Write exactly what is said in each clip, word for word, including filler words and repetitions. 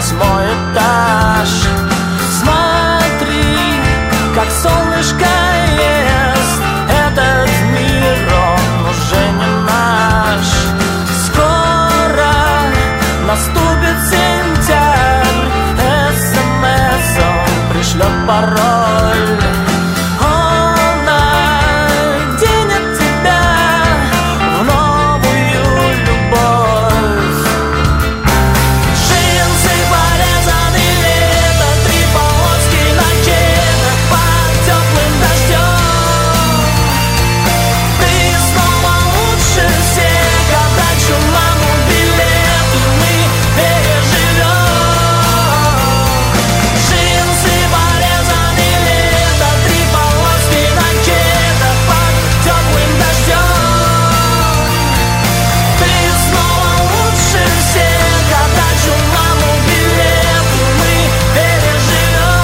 восьмой этаж. Смотри, как солнышко ест этот мир, он уже не наш. Скоро наступит сентябрь, смс-ом пришлет пароль. Он оденет тебя в новую любовь. Джинсы порезаны лето, три полоски на кедах под теплым дождем. Ты снова лучше всех, отдачу маму билет, и мы переживем. Джинсы порезаны лето, три полоски на кедах под теплым дождем. Ты снова лучше всех, отдачу маму билет, и мы переживем.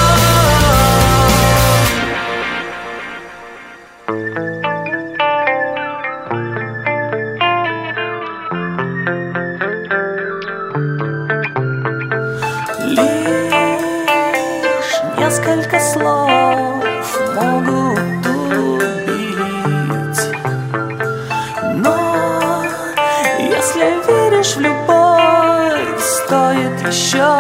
Лишь несколько слов могут убить, но если веришь в любовь, стоит еще